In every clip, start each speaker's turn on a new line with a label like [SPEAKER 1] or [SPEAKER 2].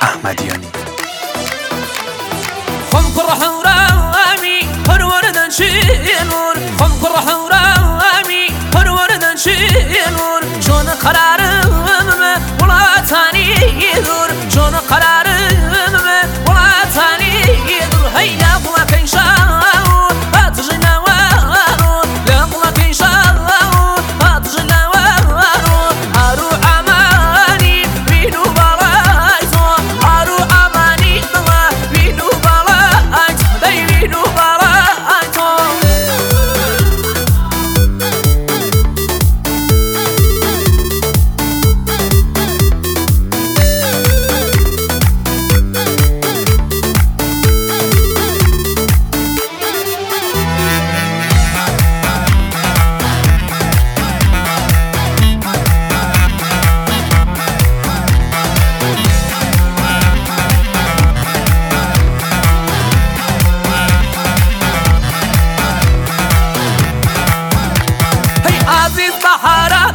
[SPEAKER 1] احمدیانی.
[SPEAKER 2] خم كرحورامي هروردن شينور خم كرحورامي هروردن شينور شون قرارم ولا تاني يدور شون قرارم ولا تاني يدور هيا بلا كيشاو هاتجنا وارو لا بلا كيشاو هاتجنا وارو عارو عماني بينو برايتو عارو عماني بلا بينو برايتو بينو برايتو عزيز بحارات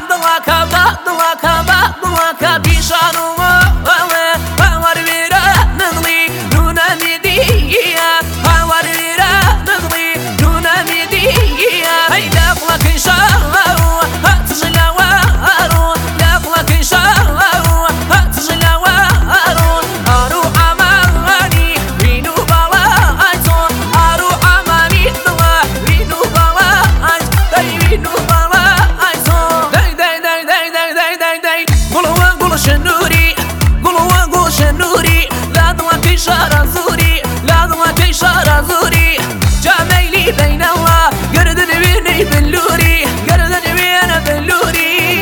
[SPEAKER 2] دواكا بيشانو هاور ويرا نغلي دونا ميديا هاور ويرا نغلي دونا ميديا هيدا بلاك شاو هاتجلا وارو لا بلاك شاو هاتجلا وارو ارو عماني بينو بلايتو ارو عماني دوا بينو بلايتو بينو شنوري لا ضوء شارع زوري لا ضوء شارع زوري جميلي بين الله قردن بيني بلوري قردن بينا بلوري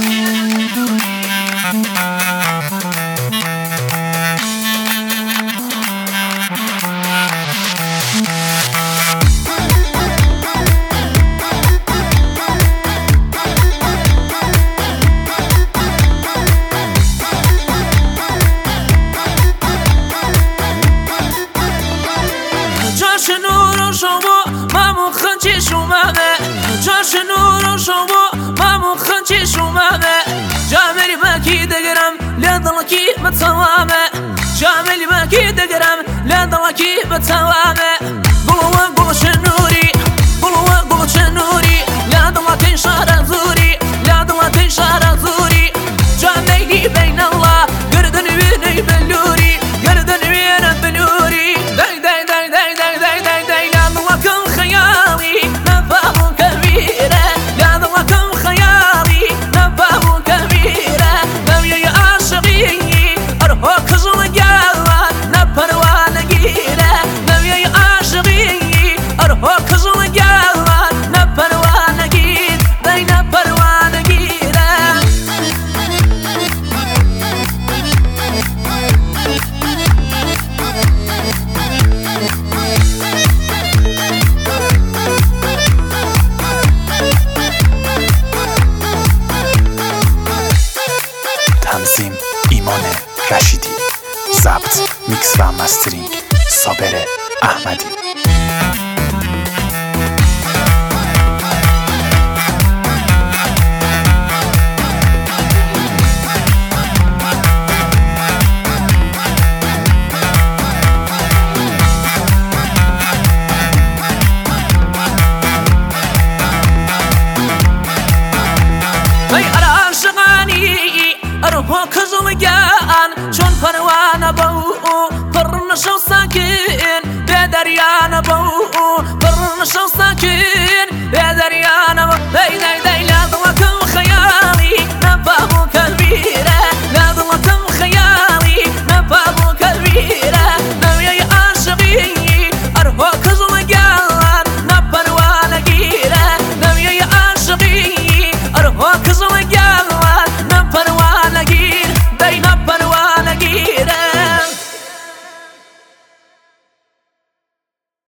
[SPEAKER 2] شنور شما مامو خنچی شومامه جان شنور شما مامو خنچی شومامه جاملی ماکی دگرم لندلکی متوامه جاملی ماکی دگرم لندلکی متوامه قلوا شنوري قلوا شنوري لندلکی شارع زوري لندلکی شارع زوري جاملی بين الله قردن بيني بلوري قردن بينا بلوري داي داي داي داي داي داي داي داي لا ضوكم خيالي نفهم كبيرة لا ضوكم خيالي نفهم كبيرة نبي يا عاشقي أرهق زلقاء نبروان قيلة نبي يا عاشقي أرهق زلقاء نبروان قيل داي نبروان قيلة
[SPEAKER 1] تنظیم ایمان رشیدی، ضبط میکس و مسترینگ صابر احمدی.
[SPEAKER 2] أروح كزلقان شون فروان بو فرنشو ساكن بدريان بو فرنشو ساكن بدريان بو